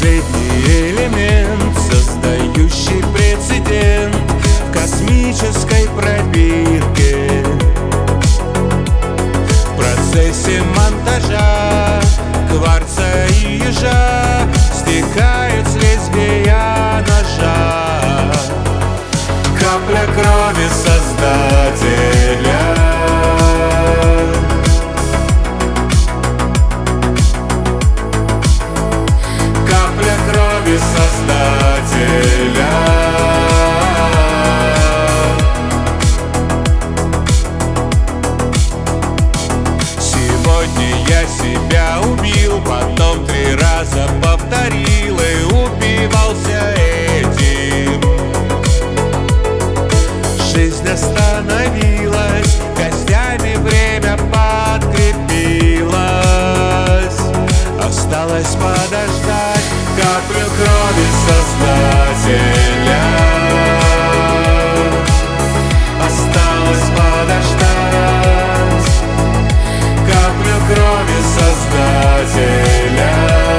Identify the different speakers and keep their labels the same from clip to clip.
Speaker 1: последний элемент, создающий прецедент в космической пробирке. В процессе монтажа кварца и ежа стекают с лезвия ножа. Капля крови Создателя, капля крови Создателя. Сегодня я себя убил, потом 3 раза повторил и убивался этим. Жизнь остановилась, костями время подкрепилось. Осталось подождать каплю крови Создателя. Осталось подождать каплю крови Создателя.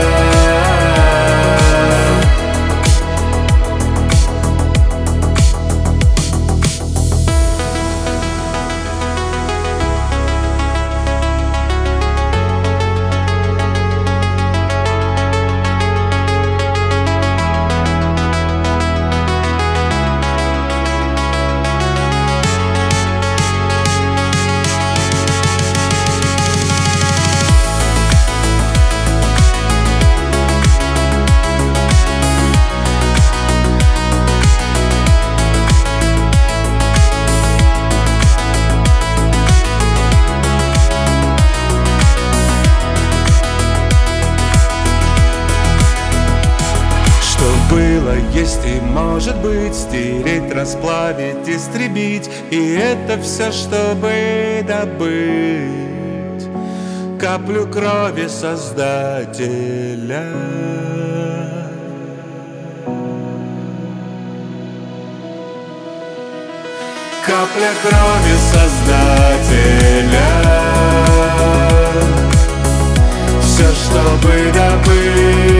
Speaker 1: Было, есть и может быть, стереть, расплавить, истребить. И это все, чтобы добыть каплю крови Создателя. Капля крови Создателя. Все, чтобы добыть